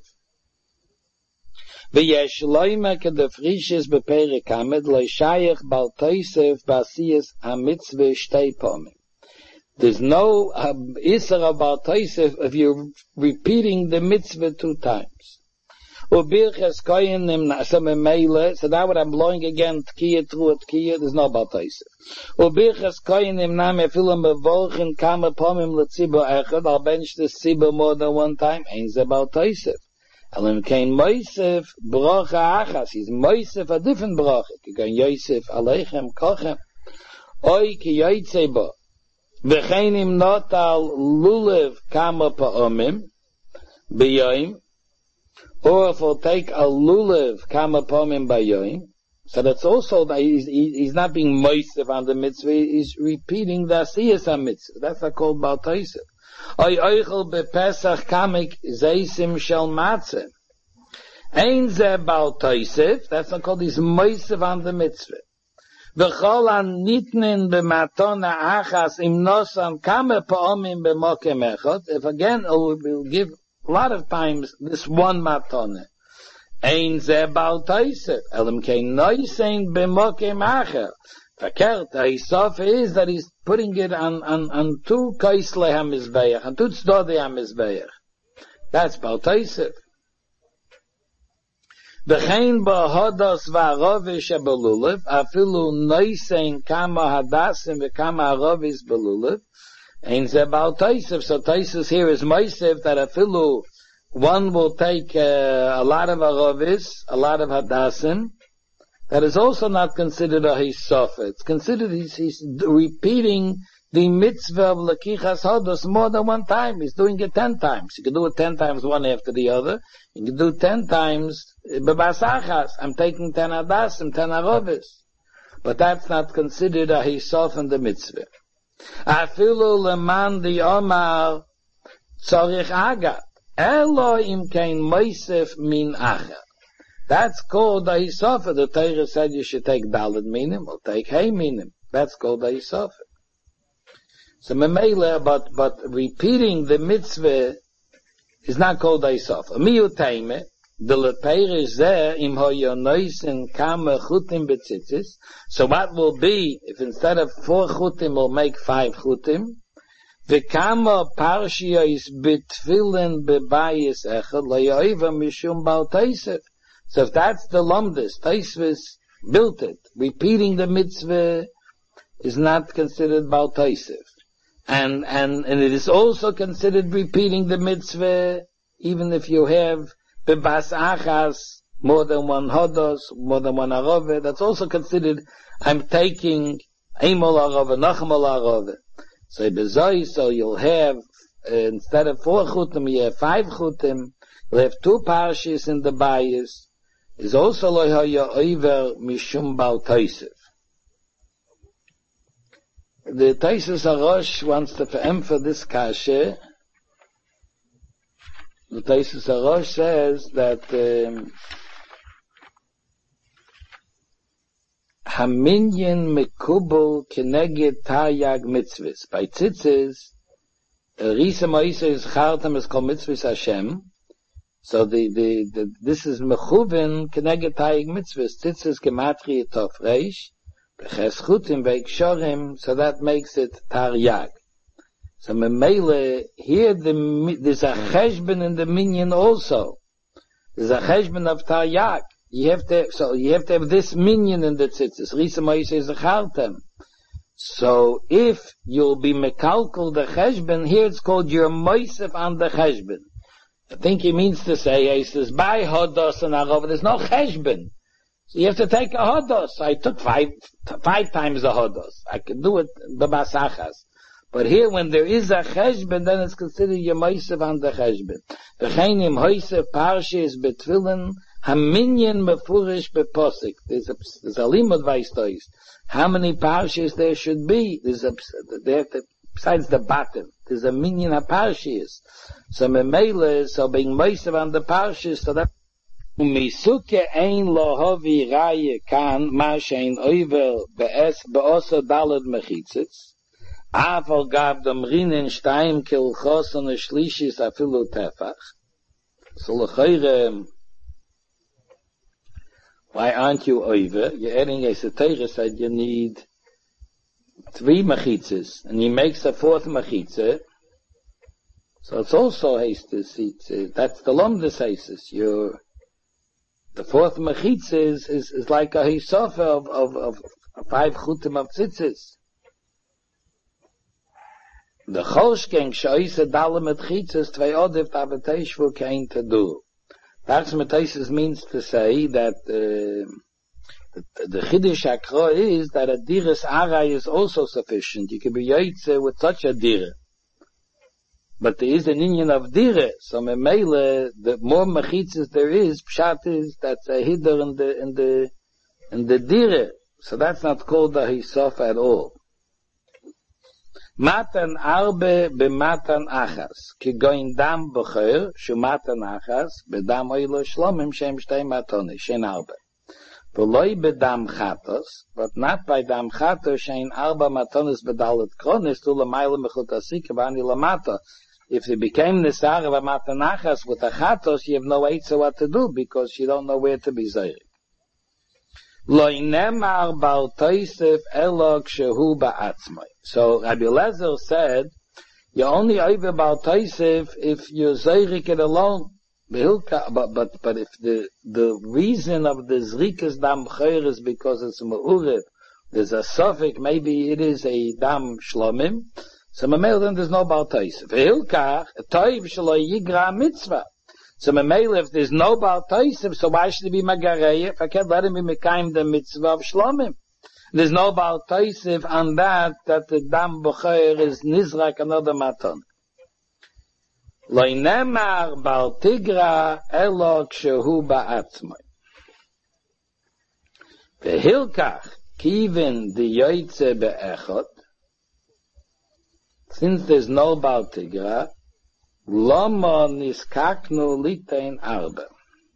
Speaker 1: V'yesh loime kedefrishes beperek hamed, lo shayach bal Tosefus b'asiyas ha-mitzvah shtei pomim. There's no uh, isser about Tosefus if you're repeating the mitzvah two times. Ubirches koyanim so memele, so now what I'm blowing again, tkiya through tkiya, there's no Baal Tosef. Ubirches koyanim name filim bevolchen kama pomim letzibur echad, I'll bench the tzibur more than one time, ain't ze Baal Tosef. Elim kein moisef bracha achas, he's moisef a different bracha, kigan yosef aleichem kochem, oi ki yoytze bo, v'cheinim notal lulev kama pa'omim, b'yoyim, or if we'll take a lulav kama pomim bayoim, so that's also that he's, he's not being moisef on the mitzvah, he's repeating the asiyas mitzvah. That's not called Baal Tosef. Oy oichel bepesach kamik zeisim shel matzeh. Ein ze Baal Tosef, that's not called, he's moisef on the mitzvah. V'chol an nitnin b'matona achas im nosan kama pomim b'mokem echot. If again, we'll give a lot of times, this one matone. Ein ze Baal Tosef. Elim kein noisein b'mokem acher. Verkehrt, the hisof is that he's putting it on, on, on two kaisle hamizbeach, on two tzedodi hamizbeach. That's Baal Tosef. V'chein b'hodos v'arovish ha'belulav, afilu noisein kama hadasim v'kama arovis belulav, Ein ze Baal Tosef. So Tosefus here is moisef that a filu, one will take uh, a lot of aravis, a lot of hadasim. That is also not considered a hisof. It's considered he's, he's repeating the mitzvah of lekichas hodos more than one time. He's doing it ten times. You can do it ten times one after the other. You can do ten times bebasachas. I'm taking ten hadasim, ten aravis. But that's not considered a hisof in the mitzvah. Afilu leman di omar tzorich agat elo im kein moisef min acher. That's called the hisofer. The Torah said you should take daled minim or take hey minim. That's called the hisofer. So memele, but but repeating the mitzvah is not called the hisofer. Miyutayme the lepeir is there im hoyonoisen kama chutim betzitzis. So what will be if instead of four chutim we'll make five chutim? V'kama parshia is betfilin bebayis echad layoiva mishum Baal Tosef. So if that's the lumdis, Tosefus built it. Repeating the mitzvah is not considered Baal Tosef. And, and, and it is also considered repeating the mitzvah even if you have bebas achas, more than one hodos, more than one arove. That's also considered, I'm taking emol arove, nachmol arove. So bezoi, so you'll have, uh, instead of four chutim, you have five chutim. You'll have two parshas in the bayis. Is also lo haya over mishum Baal Tosef. The Tosefus Arosh wants to emphasize this kasha The Taisus Arosh says that um, Haminyan mekubel keneged taryag mitzvahs. By tzitzis, Risa Moisa is chartam is called mitzvahs Hashem. So the, the, the, this is mechuven keneged taryag mitzvahs. Tzitzis gematri tof reish, beches chutim veikshorim, so that makes it taryag. So memele, here the, there's a cheshbon in the minyan also. There's a cheshbon of taryag. You have to, so you have to have this minyan in the tzitzis. Risa Moisa is a chartam. So if you'll be mekalkal the cheshbon, here it's called your moisef on the cheshbon. I think he means to say, he says, by hodos and arov, there's no cheshbon. So you have to take a hodos. I took five, five times the hodos. I can do it b'masachas. But here, when there is a cheshbon, then it's considered your moisef on the cheshbon. V'cheinim hoisef parshis betfilin, haminyan mefurish beposik. There's a, there's a limud vaystois. How many parshas there should be? There's a, there, besides the bottom, there's a minyan of parshas. So memele, so being moisav on the parshas, so that umisuke ein lohovi raye kan ma shein oiver be'es be'osa dalad mechitzitz aval gav dem rinen stein kilchos on a shlishis afilu tefach. So lechoire, why aren't you over? You're adding a Satira said you need three machitzes, and he makes a fourth machitze. So it's also hastes. That's the lomdus hastes. You're, the fourth machitze is, is, is like a hisofa of, of, of, of five chutim of tzitzis. The cholshken shoyse dalam et chitzes tvei odif taveteshvu kein tedu. Parks Mataisis means to say that uh, the, the Chiddush HaKro is that a diras aray is also sufficient. You can be yaitze with such a dira. But there is an inyan of dira. So memele, the more machitzes there is, pshat is that's a hiddur in the in the in the dira. So that's not called the hisof at all. Matan arbe b'matan achas. Ki goin dam b'cher, shu matan achas, b'dam oilo shlomim shem shtei matoni, shen arbe. V'loi b'dam chatos, but not by dam chatos, shen arba matonis b'dalet kronis, tu l'mayla mechutasik, v'ani l'mata. If it became nisar of a matan achas with a chatos, you have no idea what to do, because you don't know where to be zayrik. Loi nemar bal toisef elok shehu ba'atzmai. So Rabbi Eliezer said, you only over bal toisef if you're zayrik it alone. But, but, but if the, the reason of the zrikas dam chayr is because it's ma'urev, there's a suffix, maybe it is a dam shlomim, so mamel then there's no bal toisef. Hilkach, toiv shelo yigra mitzvah. So memele, if there's no Baal Toisef, so why should it be Magareya? If I can't let him be Mekayim the mitzvah of Shlomim. There's no Baal Toisef on that, that the Dam B'choyer is Nizrak another Maton. Lo nemar Baal Tigra elo kshehu ba'atzmai. Vehilkach kivin the yoytze be'echot. Since there's no Baal Tigra, Lama niskaknu litein arba.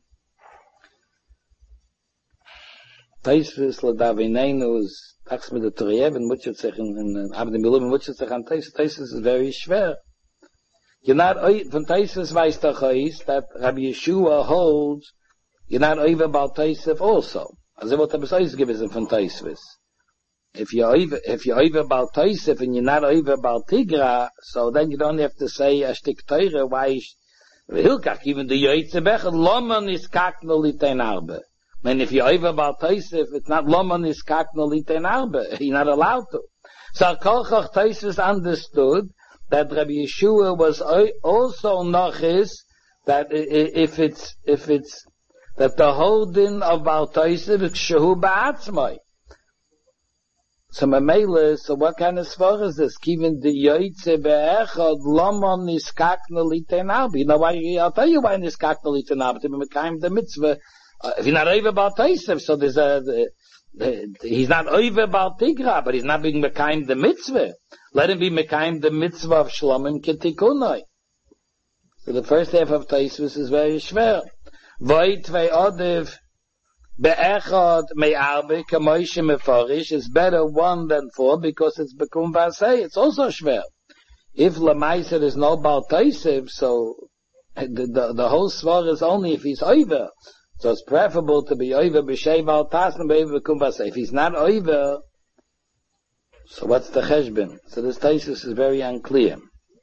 Speaker 1: Taisvis ladavinenu is tachs mit der Toriev and muchot sich in in Abdem Bilum muchot sich an Taisvis. Taisvis is very schwer. You're not von Taisvis weiß doch is that Rabbi Yeshua holds you're not over about Taisvis also. Also what hab's eis gewesen von Taisvis. If you're over, if you're over about Toisef and you're not over about Tigra, so then you don't have to say a shtik teure, why Hilkach, even the Yoitze Bechel, Loman is kakno litein arbe. And if you're over about Toisef, it's not Loman is kakno litein arbe. You're not allowed to. So Kolchach Toisef understood that Rabbi Yeshua was also nochis that if it's, if it's, that the holding of Baal Toisef is shehu ba'atzmai. So Mamela, so what kind of svara is this? Even the yoytze be'echad lomon niskakna litein arba. You know why? I'll tell you why niskakna litein arba. To be mekayim the mitzvah. Uh, if you're not over about Tosef, so there's a, the, the, he's not over about Tigra, but he's not being mekayim the mitzvah. Let him be mekayim the mitzvah of Shlomim ketikunai. So the first half of Taisvus is very schwer. Voi tvei odiv be'echad me'arbe kamoishe mefarish is better one than four because it's bekum vasei. It's also schwer. If Lamaisa there is no Baal Taisiv, so the, the, the whole svar is only if he's over. So it's preferable to be over b'shei Baal Tasman be'over bekum vasei. If he's not over, so what's the cheshbon? So this Taisus is very unclear.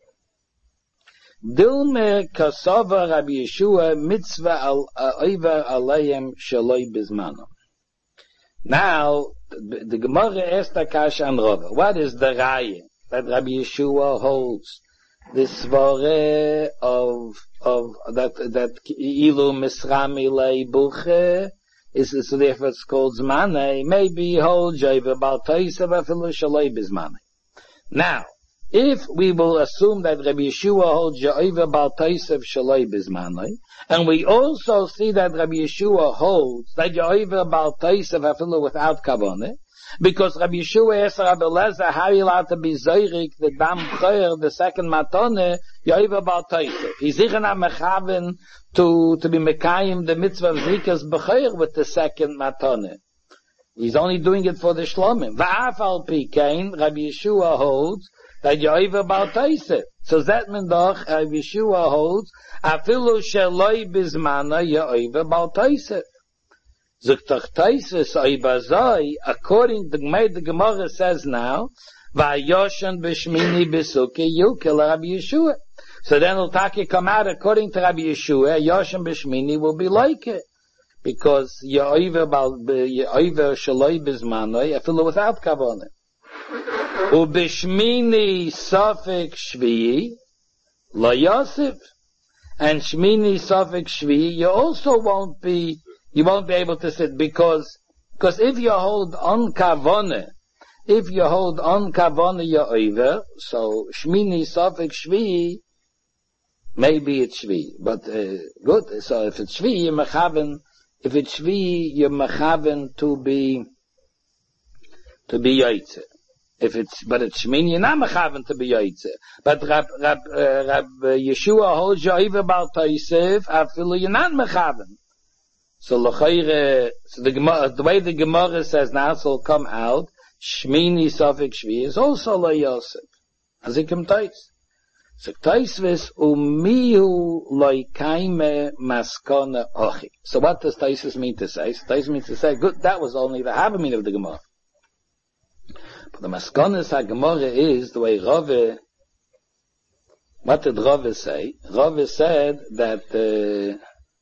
Speaker 1: Dilme kasava Rabbi Yeshua mitzvah al over alayim shaloi bizmano. Now the, the Gemara asked Akash and Rava, what is the raya that Rabbi Yeshua holds this svare of of that that ilu misrami lei buche is so therefore it's called zmane, maybe hold jayva bal taisav afilu shaloi bizmane. Now if we will assume that Rabbi Yeshua holds Ya'eva Bal Taisav Shaloi Bizmanai, and we also see that Rabbi Yeshua holds that Ya'eva Bal Taisav Afilu without Kavaneh, because Rabbi Yeshua asked Rabbi Lezer how he allowed to be Zayrik, the Dam Chayer, the second Matone, Ya'eva Bal Taisav. He's Zichana Mechaven to, to be Mekayim, the mitzvah of Zikas B'chayer with the second Matone. He's only doing it for the Shlomim. Va'af al Pikein, Rabbi Yeshua holds that Ya'eva Bal Taisef. So that means doch Rabbi Yeshua holds afilu sheloi bizmana Ya'eva Bal Taisef. Zuktach Taisef oibazoi, according to the Gemara says now, va'yoshan b'shmini b'suke yukel Rabbi Yeshua. So then it'll take come out according to Rabbi Yeshua, Yoshan b'shmini will be like it. Because Ya'eva Bal Ya'eva sheloi bizmana afilu without kavanah. Ubishmini Safik Shvi'i La Yosef, and Shmini Safik Shvi'i you also won't be you won't be able to sit because because if you hold on Kavone, if you hold on Kavone Ya'eva, so Shmini Safik Shvi'i maybe it's Shvi'i, but uh, good. So if it's Shvi'i, you're mechaven. If it's Shvi'i, you're mechaven to be to be Yaitze. If it's, but it's Shmini, you're not mechaven to be Yaitze. But Rab, Rab, uh, Rab Yeshua holds Ya'eva Bal Taisef, afilu you're not mechaven. So l'chayre, so the Gemara, the way the Gemara says now, so it'll come out, Shmini Safik Shvi is also La Yosef. As it comes Tais. So Taisves umihu loikaime maskona ochi. So what does Taisus mean to say? So Taisus means to say, good, that was only the Havamina of the Gemara. But the Maskonas HaGemara is the way Rave, what did Rave say? Rave said that, uh,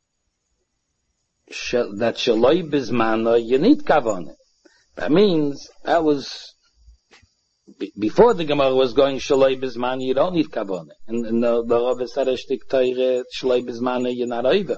Speaker 1: sh- that Shaloi Bizmano, you need Kavanah. That means, that was, b- before the Gemara was going Shaloi Bizmano, you don't need Kavanah. And, and the, the Rave said, Ashtik Teire, Shaloi Bizmano, you're not over.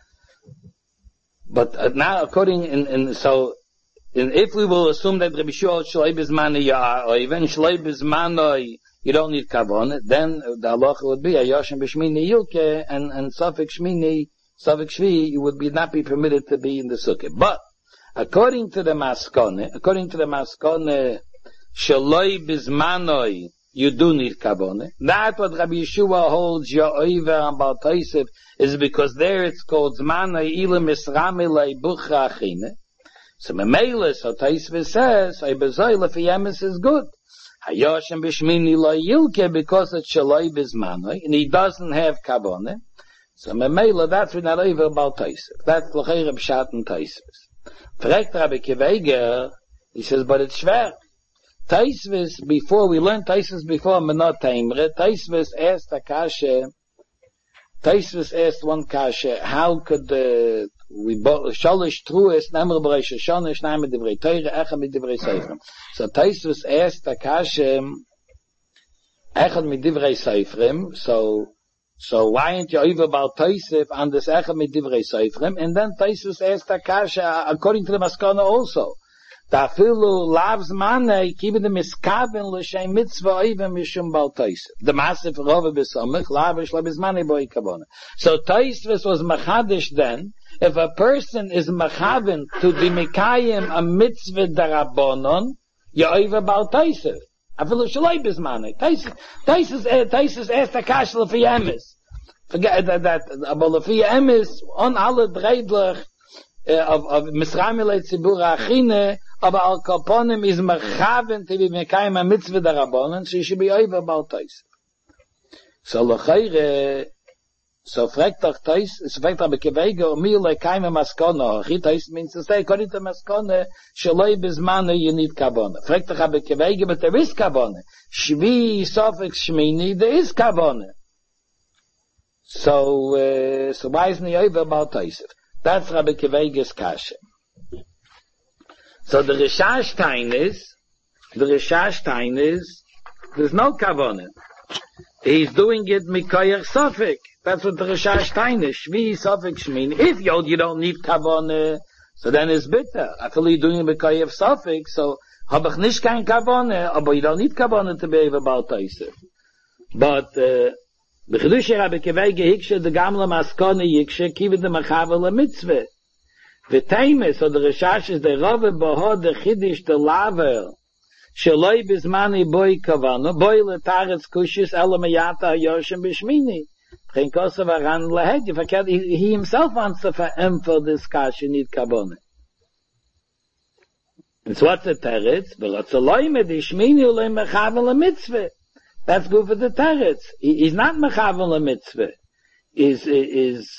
Speaker 1: But uh, now, according, in, in, so, And if we will assume that Rabbi Yeshua Shaloi Bizmano Ya'oiv and Shaloi Bizmano you don't need Kavon, then the halacha would be a Yoshem B'Shmini Yilke and and Safik Shmini, Safik Shvi, you would be not be permitted to be in the sukkah. But according to the Maskone, according to the Maskone, Shaloi Bizmano you do need Kavon. That what Rabbi Yeshua holds Ya'oiv and Bal Taisef is because there it's called Zmano Ilim Misrami Leibucha Achine. So Memele, so Taisve says, Ibazoi Lefiyemis is good. Hayoshem B'Shmini Lo Yilke, because it's Shaloi Bizmanoi, and he doesn't have Kabone. So Memele, that's we're not over about Taisve. That's L'chei Pshat and Taisves. Fregt Rabbi Kiveger, he says, but it's schwer. Taisves, before, we learned Taisves before Menot Taimre, Taisves asked a kashe, Taisves asked one kashe, how could the, we shalish trues namer bereish shana shnai mit divrei teire echad mit divrei seifrim. So Taisus asked Akashem echad mit divrei seifrim. So so why aren't you over about Taisif on this echad mit divrei seifrim? And then Taisus asked Akasha according to the Maskana also. Tafilu lavs mane kibe the miskaven l'shem mitzvah even mishum bal Taisif. The massive rove besamich lavish labis mane boy kabona. So Taisvis was machadish then. If a person is mechaven to be mekayim a mitzvah darabonon, you're over about Taisef. Afilu shaloi bizmane. Taisus, Taisus, Taisus asked a kashla for yemis. Forget that, that, aber Lefi Emes, on alle dreidlich, of, of Misramile Zibura Achine, aber al Kaponim is Merchaven, Tivi Mekayim HaMitzvah der Rabbanon, she should be over about Toys. So Lechayre, so fragt doch Toys, so fragt Rabbi Kevege, um mir Lekayim HaMaskona, Chi Toys means to say, according to Maskona, Shaloi Bizmane, you need Kabona. Fragt doch Rabbi Kevege, but there is Kabona. Shvi, Sofik, Shmini, there is Kabona. So, uh, so why isn't he over about Toys? That's Rabbi Kevege's kasha. So the Rishash Tain is, the Rishash Tain is, there's no Kavanah. He's doing it Mikoyach Sofik. That's what the Rishash Tain is. Shvi Sofik Shmin. If you, you don't need Kavanah, so then it's bitter. I feel you're doing it Mikoyach Sofik, so hab ich nicht kein Kavanah, but you don't need Kavanah to be able about Taisif. But, uh, B'chidush Rabbi Kevege hikshe de gamle maskone yikshe kive de machavel a mitzvah. V'teime, so the Rishash is the Rove boho de chidish de laver, sheloi bizmani boi kavano, boi letaretz kushis ele meyata hayoshem b'shmini. Chen kosev aran lehed, you forget, he, he himself wants to for this kash, you need kabone. And so what's the teretz? V'ratzoloi me di shmini ulei machavel a mitzvah. That's good for the teretz. He, he's not mechavel a mitzvah. Is, is,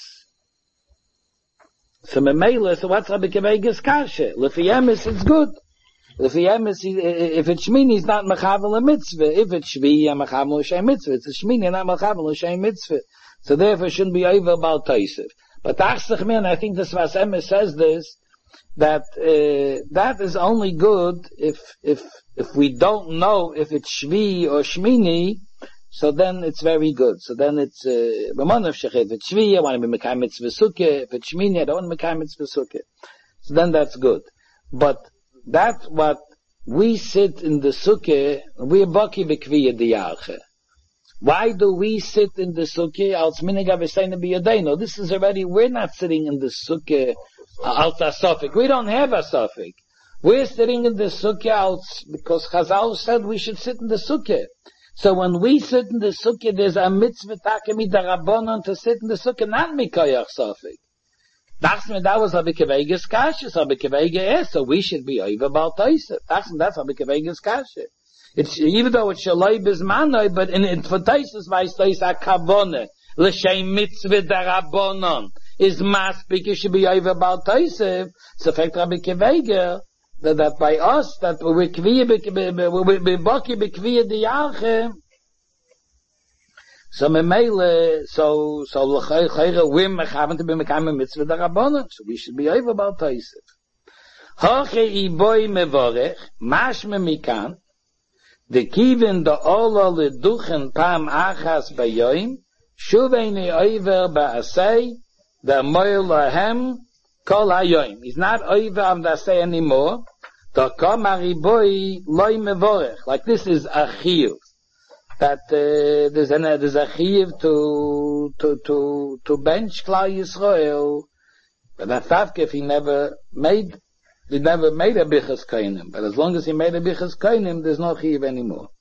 Speaker 1: so memela, so what's Rabbi Kevege's kasha? Lefi Emes, it's good. Lefi Emes, if it's shmini, he's not mechavel a mitzvah. If it's shvi, I'm mechavel l'shem mitzvah. It's a shmini, not mechavel l'shem mitzvah. So therefore, it shouldn't be over about Taisif. But Achsach Min, I think this Vas Emes says this, that, uh, that is only good if, if, if we don't know if it's shvi or shmini, so then it's very good. So then it's, uh, if it's shvi, I want to be mekayim mitzvah sukkah. If it's shmini, I don't want to be mekayim mitzvah sukkah. So then that's good. But that's what we sit in the sukkah, we are baki bekviya diyarche. Why do we sit in the sukkah? Als miniga v'seina b'yadeinu. This is already, we're not sitting in the sukkah als asofik. We don't have asofik. We're sitting in the sukkah als, because Chazal said we should sit in the sukkah. So when we sit in the sukkah, there's a mitzvah takemi darabonon to sit in the sukkah, not mikoyach sofik. That's me, that was Rabbi Kevege's kasha. So Rabbi Kevege is, so we should be over about Taisif. That's, that's Rabbi Kevege's kasha. It's, even though it's shaloi bizmanoi, but in, in for Taisif, vice Taisif kavone, l'shem mitzvah darabonon, is maspik, you should be over about Taisif. So fact Rabbi Kevege, that, that by us, that we're kviya, we're baki bekviya diyarche, so memele, so, so l'chayre, we're mechaven to be mekayim mitzvah darabonon, so we should be over about Taisif. Hoche iboi mevorech, mashme mikan, de kiven de ola leduchen pam achas bayoim, shuveini over ba'asei, the moil lahem, kol hayoim. He's not over on the asei anymore. The kamar iboi loy mevorech. Like this is a chiyuv. That uh, there's, an, there's a chiyuv to, to, to, to bench Klal Yisrael. But that Tavkef he never made, he never made a bichas kainim. But as long as he made a bichas kainim, there's no chiyuv anymore.